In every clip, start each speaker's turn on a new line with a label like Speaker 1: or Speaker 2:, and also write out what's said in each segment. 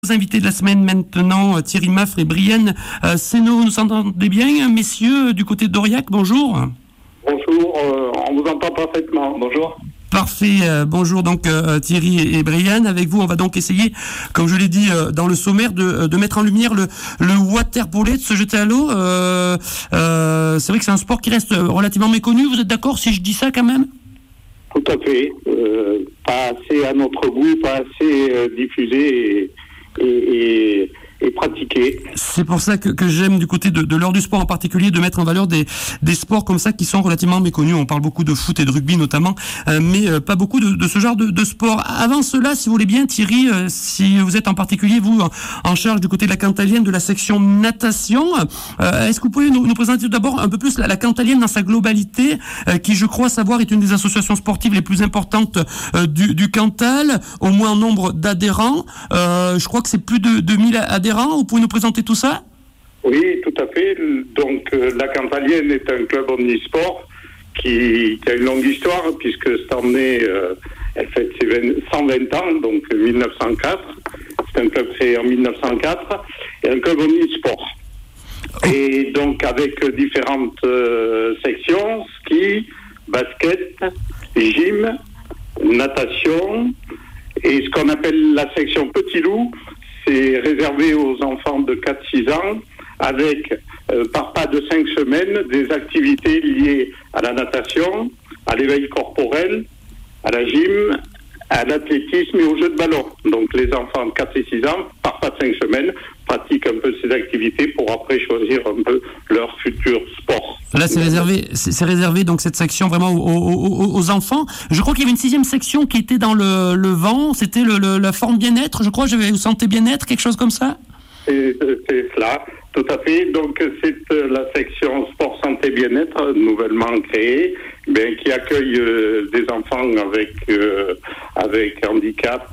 Speaker 1: Nos invités de la semaine maintenant, Thierry Maffre et Brienne Seno. Nous entendez bien, messieurs, du côté d'Aurillac, bonjour.
Speaker 2: Bonjour, on vous entend parfaitement, bonjour.
Speaker 1: Parfait, bonjour donc Thierry et Brienne. Avec vous, on va donc essayer, comme je l'ai dit dans le sommaire, de mettre en lumière le waterpolo, de se jeter à l'eau. C'est vrai que c'est un sport qui reste relativement méconnu, vous êtes d'accord si je dis ça quand même ?
Speaker 2: Tout à fait, pas assez à notre goût, pas assez diffusé et pratiqué.
Speaker 1: C'est pour ça que j'aime du côté de l'heure du sport en particulier de mettre en valeur des sports comme ça qui sont relativement méconnus. On parle beaucoup de foot et de rugby notamment, mais pas beaucoup de ce genre de sport. Avant cela, si vous voulez bien, Thierry, si vous êtes en particulier vous en charge du côté de la Cantalienne de la section natation, est-ce que vous pouvez nous présenter tout d'abord un peu plus la Cantalienne dans sa globalité, qui je crois savoir est une des associations sportives les plus importantes du Cantal, au moins en nombre d'adhérents. Je crois que c'est plus de 2000 adhérents. Vous pouvez nous présenter tout ça ?
Speaker 2: Oui, tout à fait. Donc, la Cantalienne est un club omnisport qui a une longue histoire, puisque cette année, elle fête ses 120 ans, donc 1904. C'est un club créé en 1904, et un club omnisport. Et donc, avec différentes sections, ski, basket, gym, natation, et ce qu'on appelle la section Petit Loup, c'est réservé aux enfants de 4-6 ans avec, par pas de 5 semaines, des activités liées à la natation, à l'éveil corporel, à la gym, à l'athlétisme et au jeu de ballon. Donc les enfants de 4 et 6 ans, par pas de 5 semaines, pratiquent un peu ces activités pour après choisir un peu leur futur sport.
Speaker 1: Là, c'est réservé donc cette section vraiment aux enfants. Je crois qu'il y avait une 6e section qui était dans le vent. C'était la forme bien-être. Je crois, vous sentez bien-être, quelque chose comme ça.
Speaker 2: C'est cela, tout à fait. Donc c'est la section sport santé bien-être nouvellement créée, qui accueille des enfants avec handicap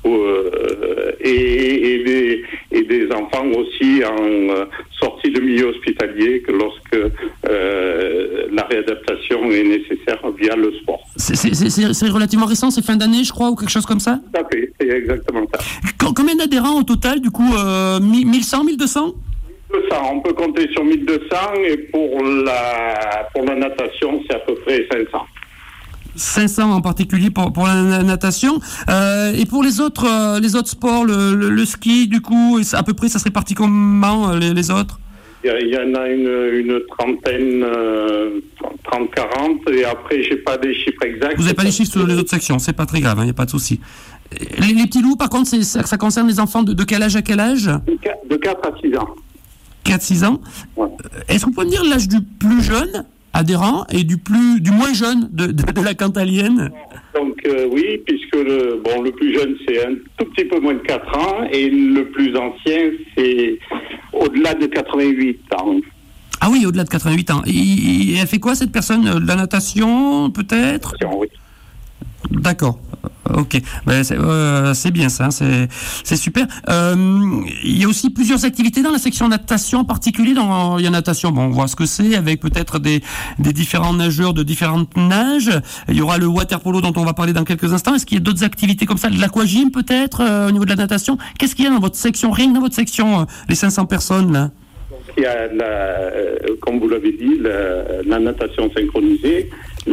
Speaker 2: et des enfants aussi en sortie de milieu hospitalier que lorsque la réadaptation est nécessaire via le sport.
Speaker 1: C'est relativement récent, c'est fin d'année je crois ou quelque chose comme ça ?
Speaker 2: Tout à fait, c'est exactement ça.
Speaker 1: Combien d'adhérents au total du coup 1100, 1200 ?
Speaker 2: 1200, on peut compter sur 1200 et pour la natation c'est à peu près 500.
Speaker 1: 500 en particulier pour la natation. Et pour les autres sports, le ski, du coup, à peu près, ça serait parti comment, les autres ?
Speaker 2: Il y en a une trentaine, 30-40, et après, j'ai pas des chiffres exacts.
Speaker 1: Vous n'avez pas les chiffres sur les autres sections, c'est pas très grave, il n'y a pas de souci. Les petits loups, par contre, ça concerne les enfants de quel âge à quel âge ?
Speaker 2: De 4 à 6 ans.
Speaker 1: 4-6 ans. Ouais. Est-ce que vous pouvez me dire l'âge du plus jeune adhérent et du moins jeune de la Cantalienne?
Speaker 2: Donc oui, puisque le plus jeune c'est un tout petit peu moins de 4 ans et le plus ancien c'est au-delà de 88 ans.
Speaker 1: Ah oui, au-delà de 88 ans. Et elle fait quoi cette personne ? De la natation peut-être ?
Speaker 2: Oui.
Speaker 1: D'accord. Ok, c'est bien ça, c'est super. Il y a aussi plusieurs activités dans la section natation en particulier. Il y a natation, on voit ce que c'est, avec peut-être des différents nageurs de différentes nages. Il y aura le waterpolo dont on va parler dans quelques instants. Est-ce qu'il y a d'autres activités comme ça, de l'aquagym peut-être au niveau de la natation ? Qu'est-ce qu'il y a dans votre section, rien que dans votre section, les 500 personnes là ?
Speaker 2: Il y a, comme vous l'avez dit, la natation synchronisée,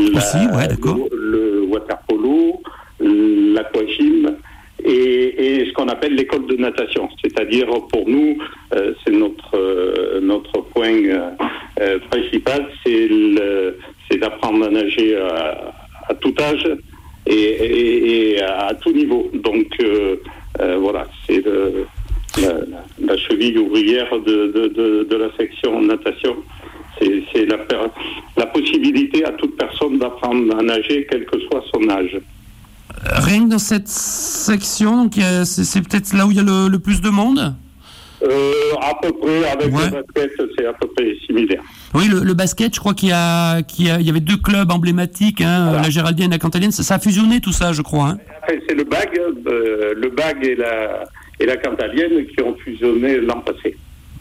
Speaker 2: le waterpolo, l'aquagym et ce qu'on appelle l'école de natation. C'est-à-dire, pour nous, c'est notre point principal, c'est d'apprendre à nager à tout âge et à tout niveau. Donc, voilà, c'est la cheville ouvrière de la section natation. C'est la possibilité à toute personne d'apprendre à nager, quel que soit son âge.
Speaker 1: Rien que dans cette section, donc c'est peut-être là où il y a le plus de monde ?
Speaker 2: À peu près, avec le basket, c'est à peu près similaire.
Speaker 1: Oui, le basket, je crois qu'il y avait 2 clubs emblématiques, voilà. La Géraldienne et la Cantalienne, ça a fusionné tout ça, je crois. Hein.
Speaker 2: Après, c'est le BAG et la Cantalienne qui ont fusionné l'an passé.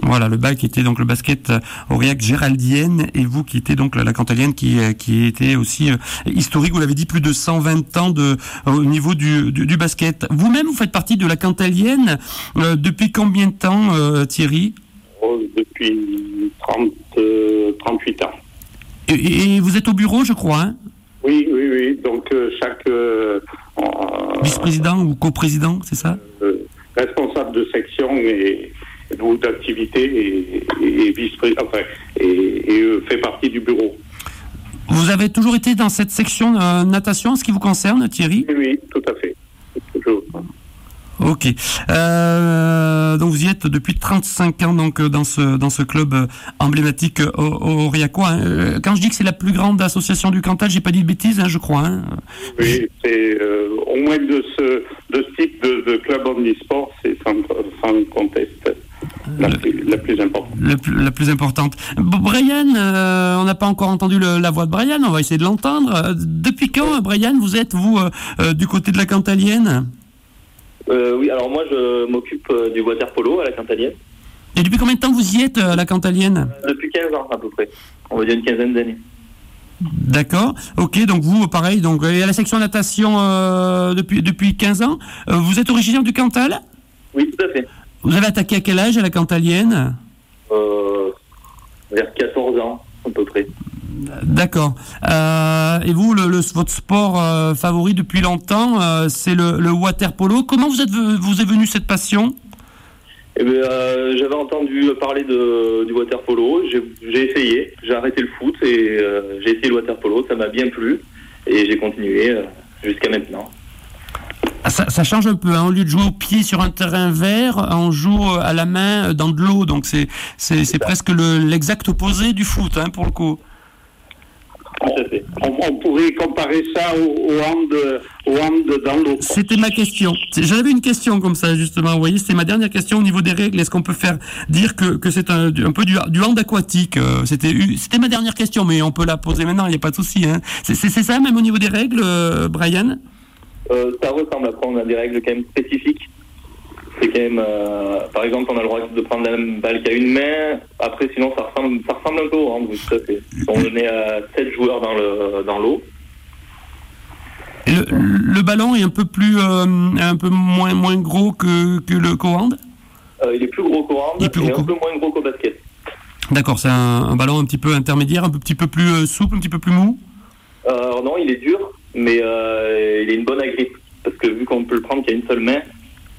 Speaker 1: Voilà, le BAC était donc le basket Aurillac Géraldienne, et vous qui étiez donc la Cantalienne qui était aussi historique, vous l'avez dit, plus de 120 ans au niveau du basket. Vous-même, vous faites partie de la Cantalienne depuis combien de temps, Thierry?
Speaker 2: Depuis 38 ans.
Speaker 1: Et vous êtes au bureau, je crois, hein?
Speaker 2: Oui. Donc, chaque...
Speaker 1: vice-président ou coprésident, c'est ça?
Speaker 2: Responsable de section ou d'activité et vice-président, et fait partie du bureau.
Speaker 1: Vous avez toujours été dans cette section natation, en ce qui vous concerne, Thierry?
Speaker 2: Oui, tout à fait. Toujours.
Speaker 1: Ok. Donc vous y êtes depuis 35 ans donc dans ce club emblématique aurillacois. Quand je dis que c'est la plus grande association du Cantal, j'ai pas dit de bêtises, je crois.
Speaker 2: Oui, c'est au moins de ce type de club omnisport, c'est sans conteste la plus importante.
Speaker 1: La plus importante. Brian, on n'a pas encore entendu la voix de Brian, on va essayer de l'entendre. Depuis quand, Brian, vous êtes, vous, du côté de la Cantalienne?
Speaker 3: Oui, alors moi je m'occupe du water polo à la Cantalienne.
Speaker 1: Et depuis combien de temps vous y êtes à la Cantalienne?
Speaker 3: Depuis 15 ans à peu près, on va dire une quinzaine d'années.
Speaker 1: D'accord, ok, donc vous pareil, donc à la section natation depuis 15 ans. Vous êtes originaire du Cantal?
Speaker 3: Oui, tout à fait.
Speaker 1: Vous avez attaqué à quel âge à la Cantalienne?
Speaker 3: Vers 14 ans à peu près.
Speaker 1: D'accord. Et vous, votre sport favori depuis longtemps, c'est le water polo. Comment vous est venue cette passion?
Speaker 3: Eh bien, j'avais entendu parler du water polo. J'ai essayé. J'ai arrêté le foot et j'ai essayé le water polo. Ça m'a bien plu et j'ai continué jusqu'à maintenant.
Speaker 1: Ça change un peu, hein. Au lieu de jouer au pied sur un terrain vert, on joue à la main dans de l'eau. Donc c'est presque l'exact opposé du foot, hein, pour le coup.
Speaker 2: On pourrait comparer ça au hand dans l'eau.
Speaker 1: C'était ma question. J'avais une question comme ça, justement. Vous voyez, c'était ma dernière question au niveau des règles. Est-ce qu'on peut dire que c'est un peu du hand aquatique? C'était ma dernière question, mais on peut la poser maintenant, il n'y a pas de souci, hein. C'est ça, même au niveau des règles, Brian?
Speaker 3: Ça ressemble. Après, on a des règles quand même spécifiques. C'est quand même, par exemple, on a le droit de prendre la même balle qu'à une main. Après, sinon, ça ressemble un peu au hand, oui, tout à fait. On est à 7 joueurs dans l'eau.
Speaker 1: Et le ballon est un peu moins gros que le hand?
Speaker 3: Il est plus gros qu'au hand et un peu moins gros qu'au basket.
Speaker 1: D'accord, c'est un ballon un petit peu intermédiaire, un petit peu plus souple, un petit peu plus mou?
Speaker 3: Non, il est dur, mais il a une bonne agrippe. Parce que vu qu'on peut le prendre qu'à une seule main.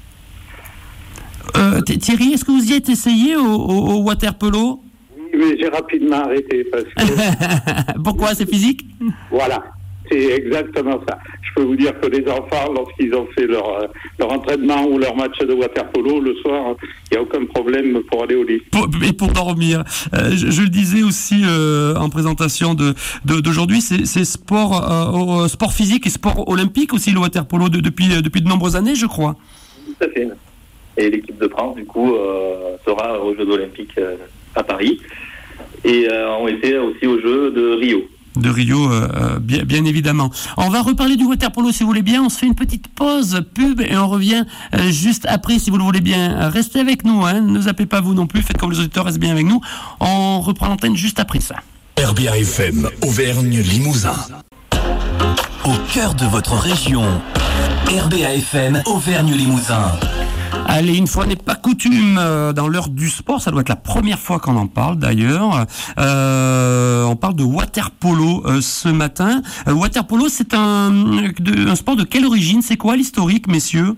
Speaker 1: Thierry, est-ce que vous y êtes essayé au water polo?
Speaker 2: Oui, mais j'ai rapidement arrêté parce que...
Speaker 1: Pourquoi? C'est physique?
Speaker 2: Voilà, c'est exactement ça. Je peux vous dire que les enfants, lorsqu'ils ont fait leur entraînement ou leur match de water polo, le soir, il n'y a aucun problème pour aller au lit.
Speaker 1: Et pour dormir. Je le disais aussi en présentation d'aujourd'hui, c'est sport physique et sport olympique aussi, le water polo depuis de nombreuses années, je crois.
Speaker 3: Tout à fait. Et l'équipe de France, du coup, sera aux Jeux olympiques à Paris. Et ont été aussi aux Jeux de Rio.
Speaker 1: De Rio, bien évidemment. On va reparler du water polo si vous voulez bien. On se fait une petite pause pub et on revient juste après si vous le voulez bien. Restez avec nous, hein. Ne zappez pas vous non plus. Faites comme les auditeurs, restez bien avec nous. On reprend l'antenne juste après ça.
Speaker 4: RBA FM, Auvergne-Limousin. Au cœur de votre région, RBA FM, Auvergne-Limousin.
Speaker 1: Allez, une fois n'est pas coutume, dans l'heure du sport, ça doit être la première fois qu'on en parle d'ailleurs. On parle de water polo ce matin. Water polo, c'est un sport de quelle origine? C'est quoi l'historique, messieurs?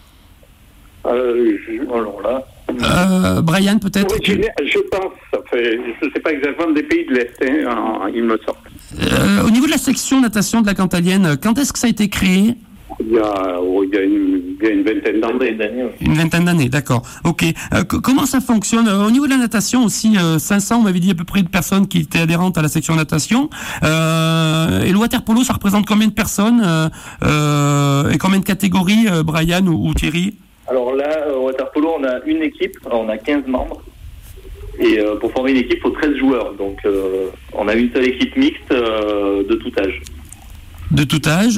Speaker 2: Alors là...
Speaker 1: Brian, peut-être?
Speaker 2: Je pense, je ne sais pas exactement, des pays de l'Est, hein, il me semble.
Speaker 1: Au niveau de la section natation de la Cantalienne, quand est-ce que ça a été créé?
Speaker 2: Il y a une vingtaine d'années.
Speaker 1: Une vingtaine d'années, d'accord. Ok. Comment ça fonctionne? Au niveau de la natation aussi, 500, on m'avait dit à peu près de personnes qui étaient adhérentes à la section natation. Et le water polo, ça représente combien de personnes et combien de catégories, Brian ou Thierry?
Speaker 3: Alors là, au water polo, on a une équipe, on a 15 membres. Et pour former une équipe, il faut 13 joueurs. Donc on a une seule équipe mixte de tout âge.
Speaker 1: De tout âge.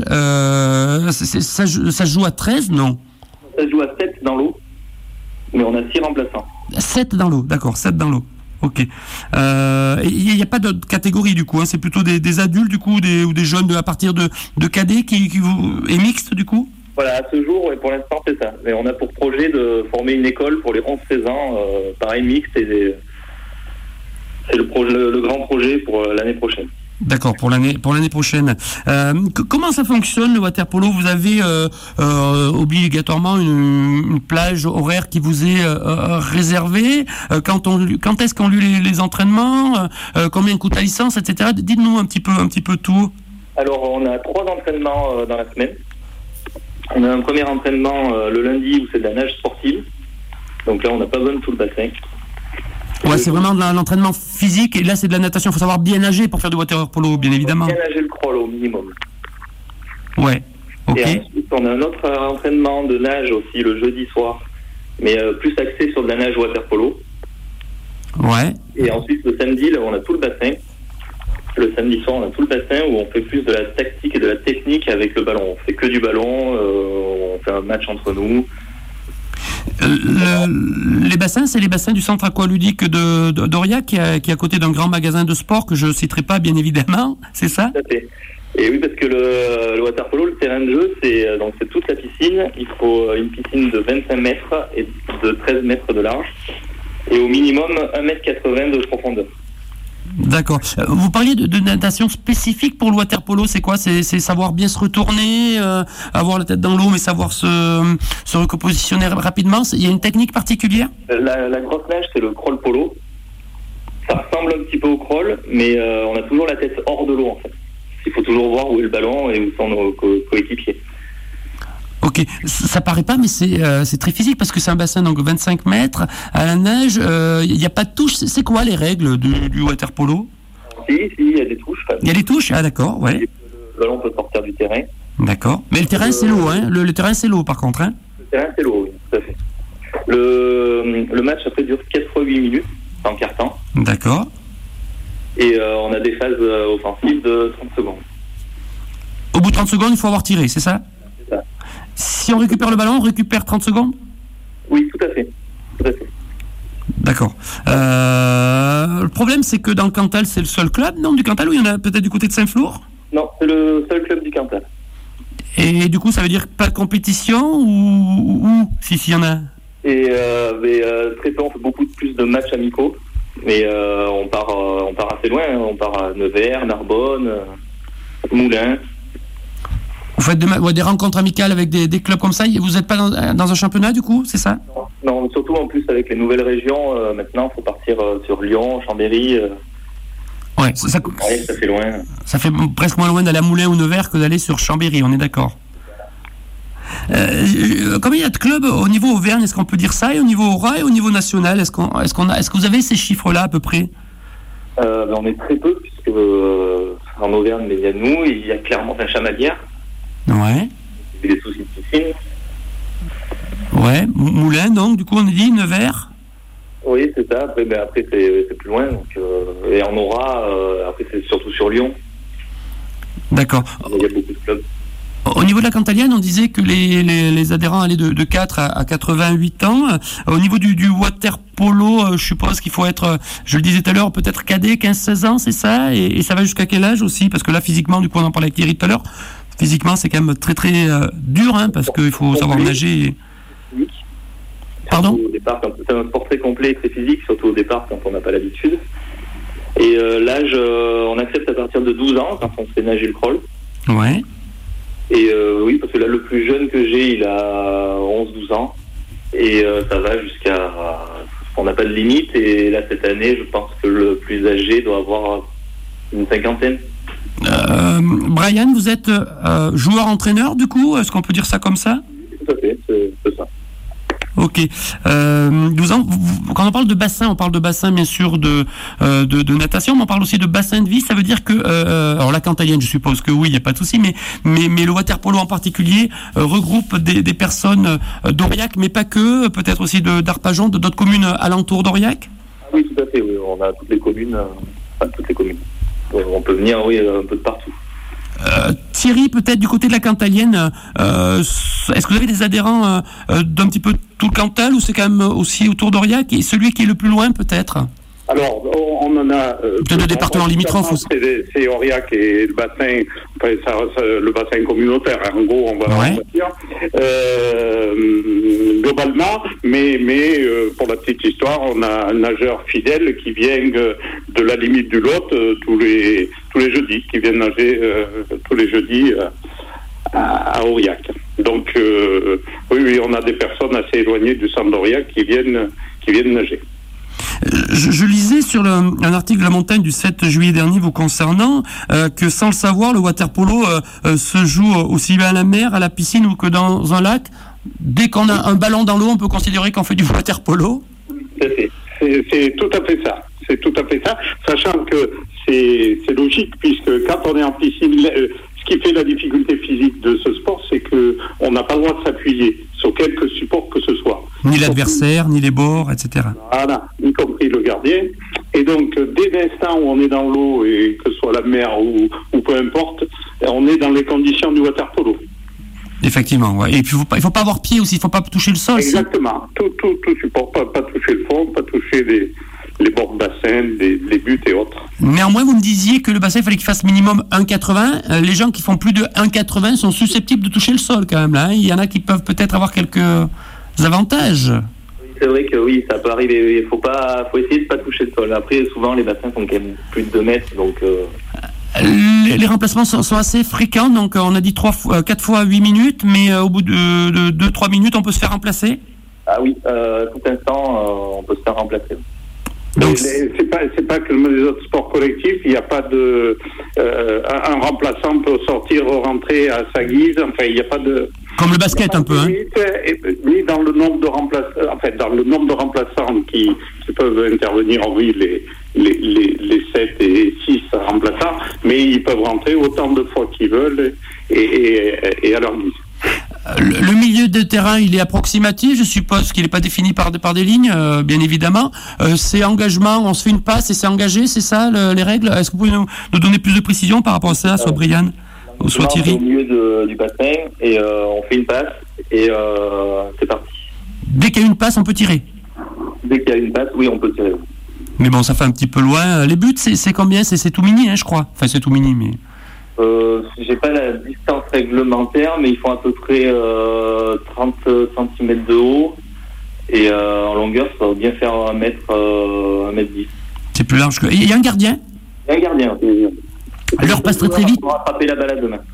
Speaker 1: Ça joue à 13, non?
Speaker 3: Ça joue à 7 dans l'eau, mais on a 6 remplaçants.
Speaker 1: 7 dans l'eau, d'accord, 7 dans l'eau. Ok. Il n'y a pas de catégorie du coup, hein, c'est plutôt des adultes du coup, ou des jeunes à partir de cadets et mixtes du coup.
Speaker 3: Voilà, à ce jour, et pour l'instant, c'est ça. Mais on a pour projet de former une école pour les 11-16 ans, pareil, mixte, et c'est le grand projet pour l'année prochaine.
Speaker 1: D'accord, pour l'année prochaine. Comment ça fonctionne le water-polo ? Vous avez obligatoirement une plage horaire qui vous est réservée. Quand est-ce qu'on lit les entraînements ? Combien coûte la licence, etc. Dites-nous un petit peu tout.
Speaker 3: Alors, on a 3 entraînements dans la semaine. On a un premier entraînement le lundi où c'est de la nage sportive. Donc là, on n'a pas besoin de tout le bassin.
Speaker 1: Ouais, c'est vraiment de l'entraînement physique, et là c'est de la natation. Il faut savoir bien nager pour faire du water polo, bien évidemment.
Speaker 3: Bien nager le crawl au minimum.
Speaker 1: Ouais, ok.
Speaker 3: Et ensuite, on a un autre entraînement de nage aussi le jeudi soir, mais plus axé sur de la nage water polo.
Speaker 1: Ouais.
Speaker 3: Et ensuite, le samedi, là, on a tout le bassin. Le samedi soir, on a tout le bassin où on fait plus de la tactique et de la technique avec le ballon. On fait que du ballon, on fait un match entre nous.
Speaker 1: Les bassins, c'est les bassins du centre aqualudique d'Aurillac qui est à côté d'un grand magasin de sport que je ne citerai pas, bien évidemment, c'est ça ?
Speaker 3: Tout à fait. Et oui, parce que le water polo, le terrain de jeu, c'est toute la piscine. Il faut une piscine de 25 mètres et de 13 mètres de large, et au minimum 1,80 m de profondeur. D'accord.
Speaker 1: Vous parliez de natation spécifique pour le water polo, c'est quoi ? C'est savoir bien se retourner, avoir la tête dans l'eau, mais savoir se repositionner rapidement. Il y a une technique particulière ?
Speaker 3: La grosse nage, c'est le crawl polo. Ça ressemble un petit peu au crawl, mais on a toujours la tête hors de l'eau, en fait. Il faut toujours voir où est le ballon et où sont nos coéquipiers.
Speaker 1: Ok, ça paraît pas, mais c'est très physique parce que c'est un bassin donc 25 mètres à la nage. Il n'y a pas de touche. C'est quoi les règles du water polo ?
Speaker 3: Si, il y a des touches.
Speaker 1: Il y a des touches, ah d'accord, ouais.
Speaker 3: Le ballon peut sortir du terrain.
Speaker 1: D'accord, mais le terrain c'est l'eau, hein. Le terrain c'est l'eau par contre, hein.
Speaker 3: Le terrain c'est l'eau, oui, tout à fait. Le match après dure 4 fois 8 minutes en quart-temps.
Speaker 1: D'accord.
Speaker 3: Et on a des phases offensives de 30 secondes.
Speaker 1: Au bout de 30 secondes, il faut avoir tiré, c'est ça ?
Speaker 3: C'est ça.
Speaker 1: Si on récupère le ballon, on récupère 30 secondes ?
Speaker 3: Oui, tout à fait.
Speaker 1: D'accord. Le problème, c'est que dans le Cantal, c'est le seul club, non, du Cantal, ou il y en a peut-être du côté de Saint-Flour ?
Speaker 3: Non, c'est le seul club du Cantal.
Speaker 1: Et du coup, ça veut dire pas de compétition ou si y en a ?
Speaker 3: Et très peu, on fait beaucoup plus de matchs amicaux, mais on part assez loin. On part à Nevers, Narbonne, Moulins.
Speaker 1: Vous faites des rencontres amicales avec des clubs comme ça. Vous n'êtes pas dans un championnat du coup, c'est ça ?
Speaker 3: Non, surtout en plus avec les nouvelles régions. Maintenant, il faut partir sur Lyon, Chambéry.
Speaker 1: Ouais, ça
Speaker 3: fait loin.
Speaker 1: Ça fait presque moins loin d'aller à Moulins ou Nevers que d'aller sur Chambéry, on est d'accord. Combien il y a de clubs au niveau Auvergne, est-ce qu'on peut dire ça, et au niveau Aura et au niveau national, est-ce que vous avez ces chiffres-là à peu près ?
Speaker 3: On est très peu, puisque en Auvergne, il y a nous, il y a clairement Chamalières.
Speaker 1: Ouais.
Speaker 3: Il y a des soucis de piscine.
Speaker 1: Ouais, Moulins, donc, du coup, on est dit Nevers.
Speaker 3: Oui, c'est ça. Après c'est plus loin. Donc, et en Aura, après, c'est surtout sur Lyon.
Speaker 1: D'accord.
Speaker 3: Il y a beaucoup de clubs.
Speaker 1: Au niveau de la Cantalienne, on disait que les adhérents allaient de 4 à 88 ans. Au niveau du water polo, je suppose qu'il faut être, je le disais tout à l'heure, peut-être cadet, 15-16 ans, c'est ça ? Et ça va jusqu'à quel âge aussi ? Parce que là, physiquement, du coup, on en parlait avec Thierry tout à l'heure, physiquement, c'est quand même très très dur, hein, parce qu'il faut savoir nager. Pardon ?
Speaker 3: Au départ, c'est un sport très complet et très physique, surtout au départ quand on n'a pas l'habitude. Et l'âge, on accepte à partir de 12 ans quand on fait nager le crawl.
Speaker 1: Ouais.
Speaker 3: Et oui, parce que là, le plus jeune que j'ai, il a 11-12 ans. Et ça va jusqu'à... On n'a pas de limite. Et là, cette année, je pense que le plus âgé doit avoir une cinquantaine.
Speaker 1: Brian, vous êtes joueur-entraîneur, du coup ? Est-ce qu'on peut dire ça comme ça ?
Speaker 3: Tout à fait, c'est ça.
Speaker 1: Ok. 12 ans. Quand on parle de bassin, on parle de bassin bien sûr de natation, mais on parle aussi de bassin de vie. Ça veut dire que, alors la Cantalienne, je suppose que oui, il n'y a pas de souci, mais le water polo en particulier regroupe des personnes d'Aurillac, mais pas que. Peut-être aussi d'Arpajon, d'autres communes alentours d'Aurillac.
Speaker 3: Oui, tout à fait. Oui, on a toutes les communes. On peut venir, oui, un peu de partout.
Speaker 1: Thierry, peut-être du côté de la Cantalienne, est-ce que vous avez des adhérents d'un petit peu tout le Cantal ou c'est quand même aussi autour d'Aurillac et celui qui est le plus loin peut-être?
Speaker 2: Alors, on en a...
Speaker 1: peut-être le département limitrophe aussi.
Speaker 2: C'est Aurillac et le bassin, le bassin communautaire, en gros, on va dire. Globalement, mais pour la petite histoire, on a un nageur fidèle qui vient de la limite du Lot tous les jeudis, qui vient nager tous les jeudis à Aurillac. Donc, oui, on a des personnes assez éloignées du centre d'Aurillac qui viennent nager.
Speaker 1: Je lisais sur un article de La Montagne du 7 juillet dernier vous concernant que sans le savoir, le water-polo se joue aussi bien à la mer, à la piscine ou que dans un lac. Dès qu'on a un ballon dans l'eau, on peut considérer qu'on fait du water-polo.
Speaker 2: C'est tout à fait ça. C'est tout à fait ça, sachant que c'est logique puisque quand on est en piscine, ce qui fait la difficulté physique de ce sport, c'est que on n'a pas le droit de s'appuyer sur quelque support que ce soit.
Speaker 1: Ni l'adversaire, ni les bords, etc.
Speaker 2: Voilà, y compris le gardien. Et donc, dès l'instant où on est dans l'eau, et que ce soit la mer ou peu importe, on est dans les conditions du water-polo.
Speaker 1: Effectivement, ouais. Et puis il faut pas avoir pied aussi, il faut pas toucher le sol.
Speaker 2: Exactement. Tout support, pas toucher le fond, pas toucher les bords de bassin, les buts et autres.
Speaker 1: Néanmoins, vous me disiez que le bassin, il fallait qu'il fasse minimum 1,80. Les gens qui font plus de 1,80 sont susceptibles de toucher le sol quand même. Là, hein. Il y en a qui peuvent peut-être avoir quelques avantages.
Speaker 3: C'est vrai que oui, ça peut arriver. Il faut essayer de pas toucher le sol. Après, souvent, les bassins font quand même plus de 2 mètres, donc...
Speaker 1: Les remplacements sont assez fréquents, donc on a dit 4 fois 8 minutes, mais au bout de 2-3 minutes, on peut se faire remplacer.
Speaker 3: Ah oui, tout instant, on peut se faire remplacer.
Speaker 2: Donc c'est pas comme les autres sports collectifs, il n'y a pas de un remplaçant peut sortir rentrer à sa guise, enfin il n'y a pas de
Speaker 1: comme le basket un peu
Speaker 2: ni dans le nombre de remplaçants, en fait dans le nombre de remplaçants qui peuvent intervenir, oui les 7 et 6 remplaçants, mais ils peuvent rentrer autant de fois qu'ils veulent et à leur guise.
Speaker 1: Le milieu de terrain, il est approximatif, je suppose qu'il n'est pas défini par des lignes, bien évidemment. C'est engagement, on se fait une passe et c'est engagé, c'est ça les règles? Est-ce que vous pouvez nous donner plus de précision par rapport à ça, soit Brian ou soit Thierry?
Speaker 3: Au milieu du bassin et on fait une passe et c'est parti.
Speaker 1: Dès qu'il y a une passe, on peut tirer?
Speaker 3: Dès qu'il y a une passe, oui, on peut tirer.
Speaker 1: Mais bon, ça fait un petit peu loin. Les buts, c'est combien? C'est tout mini, hein, je crois. Enfin, c'est tout mini, mais...
Speaker 3: J'ai pas la distance réglementaire, mais ils font à peu près 30 cm de haut et en longueur ça va bien faire 1 mètre 10.
Speaker 1: C'est plus large que... Il y a un gardien?
Speaker 3: Il y a un gardien.
Speaker 1: L'heure passe très vite.
Speaker 3: Pour rattraper la balle à 2 mains.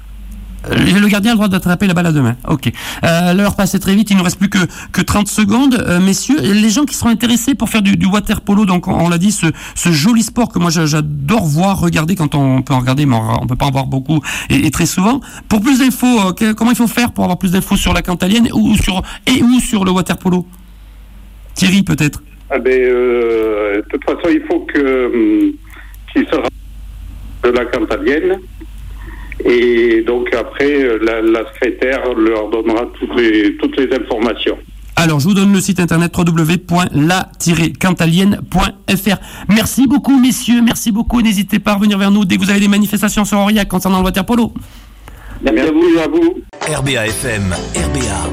Speaker 1: Le gardien a le droit d'attraper la balle à 2 mains. Ok. L'heure passait très vite, il ne nous reste plus que 30 secondes. Messieurs, les gens qui seront intéressés pour faire du water polo, donc on l'a dit, ce joli sport que moi j'adore voir, regarder quand on peut en regarder, mais on peut pas en voir beaucoup et très souvent. Pour plus d'infos, comment il faut faire pour avoir plus d'infos sur la Cantalienne ou sur le water polo? Thierry, peut-être.
Speaker 2: De toute façon, il faut qu'il se rapproche de la Cantalienne. Et donc après, la secrétaire leur donnera toutes les informations.
Speaker 1: Alors, je vous donne le site internet www.la-cantalienne.fr. Merci beaucoup, messieurs. Merci beaucoup. N'hésitez pas à revenir vers nous dès que vous avez des manifestations sur Aurillac concernant le water polo.
Speaker 2: Merci à vous.
Speaker 4: RBA FM, RBA.